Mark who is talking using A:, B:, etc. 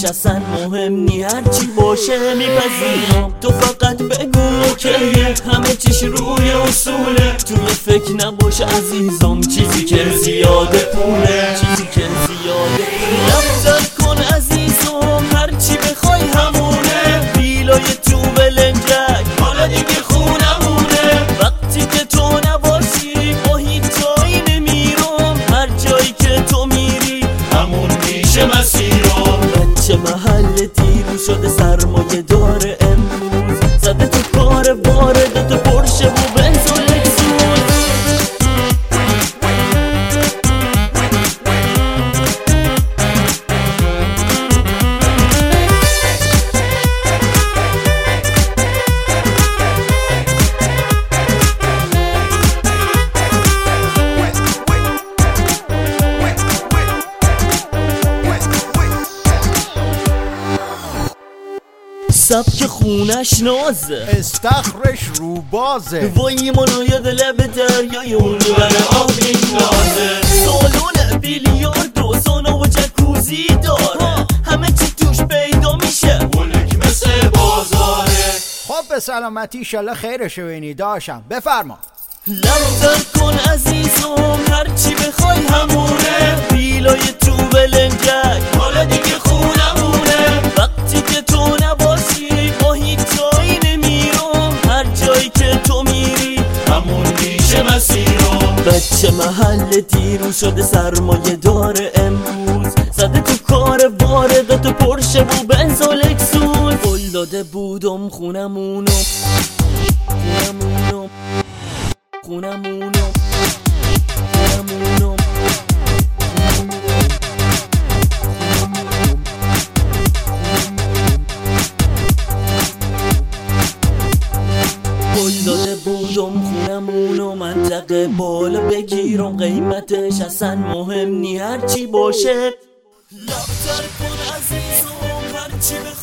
A: قیمتش اصلا مهم نی، هرچی باشه میپذیرم. تو فقط بگو اوکیه، همه چیش روی اصوله. توی فکر نباش عزیزم، چیزی که زیاده پوله، چیزی که زیاده پوله. رفتر کن عزیزم، هرچی بخوای همونه. بیلای تو بلنجک حالا دیگه خونمونه. وقتی که تو نباشی با هیچ جایی نمیرم، هر جایی که تو میری همون میشه مسیرم. بچه محل دیرو شده سرمایه داره امروز، زده تو کار باره دوتا پرشه و بنز و لکسوس. سبک خونش نازه،
B: استخرش رو بازه.
A: وای منو یاد لب دریای اون بره آب میندازه. سالون بیلیارد و سونا و جکوزی داره، همه چی توش پیدا میشه، مولک مثل بازاره.
B: خب به سلامتی، ایشالله خیرشو بینی داشم. بفرما.
A: لفتر کن عزیزم، هرچی بخوای همونه. بیلای تو بلنجک حالا دیگه خونمونه. وقتی که تو نباشی با هیچ جایی نمیرم، هر جایی که تو میری همون میشه مسیرم. بچه محل دیرو شده سرمایه داره امروز، زده تو کار باره دوتا پرشه و بنز و لکسوس. قول داده بودم خونمونو خونمونو خونمونو خونمونو قول داده بودم خونمونو منطقه بالا بگیرم، قیمتش اصلا مهم نی، هرچی باشه. لفتر کن عزیزم، هرچی